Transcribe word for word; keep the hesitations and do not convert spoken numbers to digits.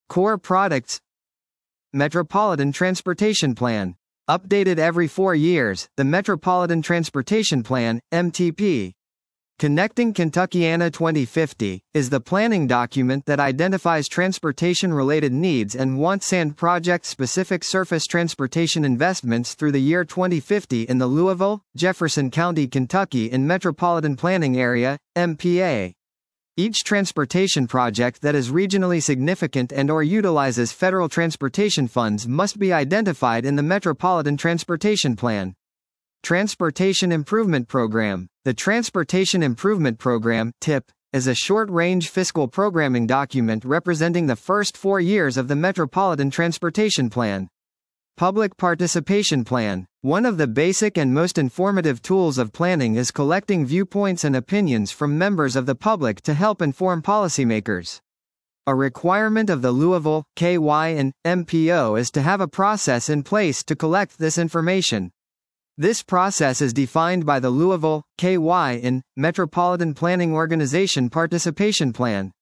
Core products. Metropolitan Transportation Plan. Updated every four years, the Metropolitan Transportation Plan, M T P. Connecting Kentuckiana twenty fifty, is the planning document that identifies transportation-related needs and wants and project-specific surface transportation investments through the year twenty fifty in the Louisville, Jefferson County, Kentucky in Metropolitan Planning Area, M P A. Each transportation project that is regionally significant and or utilizes federal transportation funds must be identified in the Metropolitan Transportation Plan. Transportation Improvement Program. The Transportation Improvement Program, T I P, is a short-range fiscal programming document representing the first four years of the Metropolitan Transportation Plan. Public Participation Plan. One of the basic and most informative tools of planning is collecting viewpoints and opinions from members of the public to help inform policymakers. A requirement of the Louisville, K Y and M P O is to have a process in place to collect this information. This process is defined by the Louisville, K Y and Metropolitan Planning Organization Participation Plan.